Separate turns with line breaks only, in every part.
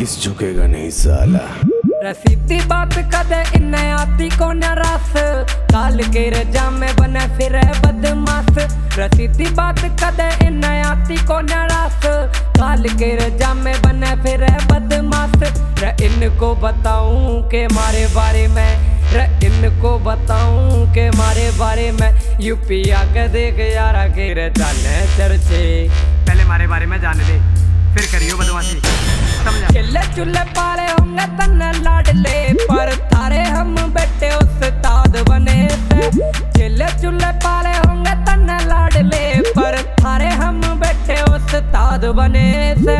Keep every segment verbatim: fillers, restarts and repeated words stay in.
किस झुकेगा नहीं साला।
रसीदी बात कदे इन्ने आती को न रस, काल के रजा में बने फिर बदमाश। रसीदी बात कदे इन्ने आती को न रस, काल के रजा में बने फिर बदमाश। रे इनको बताऊं के मारे बारे में, रे इनको बताऊं के मारे बारे में। यूपी आके देख यारा के रे जाने चर्चे,
पहले मारे बारे में जाने दे फिर करियो बदमाशी, समझा।
चिल्ले चुल्ले पाले होंगे तन्ने लाडले, पर थारे हम बेटे उस्ताद बने थे। चिल्ले चुल्ले पाले होंगे तन्ने लाडले, पर थारे हम बेटे उस्ताद बने थे।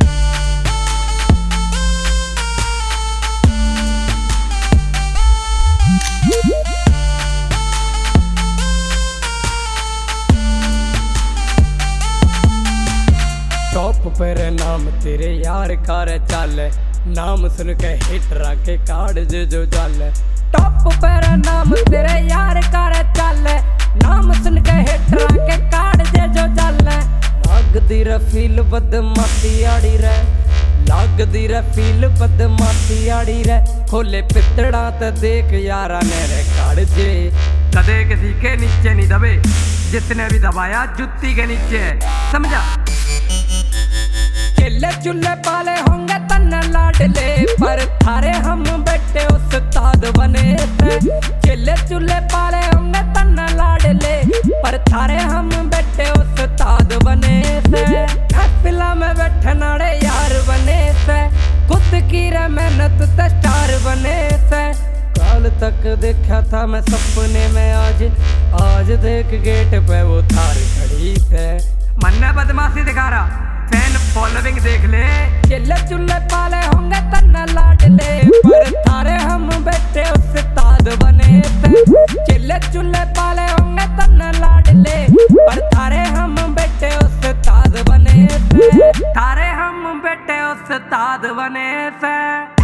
टॉप पर नाम तेरे यार कार चल, नाम सुन के हिटरा के कार्ड जे जो चल। टॉप पर नाम तेरे यार कार चल, नाम सुन के हिटरा के कार्ड जे जो चल। लागदी रफील बदमाशी आड़ी रे, लागदी रफील बदमाशी आड़ी रे। खोले पितड़ा ते देख यारा ने रे कार्ड जे।
कदे किसी के नीचे नहीं दबे, जिसने भी दबाया जुत्ती के नीचे, समझा।
चिल्ले चुल्ले पाले होंगे तन्ने लाडले, पर थारे हम बेटे उस्ताद बने थे। चिल्ले चुल्ले पाले होंगे तन्ने लाडले, पर थारे हम बेटे उस्ताद बने थे। महफिला में बैठे नाड़े यार बने थे, खुद की रे मेहनत ते स्टार बने थे। काल तक देखा था मैं सपने में, आज आज देख गेट पे वो थार खड़ी थे।
मन बदमाशी दिखा रहा, फैन फॉलोइंग देख ले।
चिल्ले चुल्ले पाले होंगे तन्ने लाडले, पर थारे हम बेटे उस्ताद बने थे। चिल्ले चुल्ले पाले होंगे तन्ने लाडले, पर थारे हम बेटे उस्ताद बने थे।
थारे हम बेटे उस्ताद बने थे।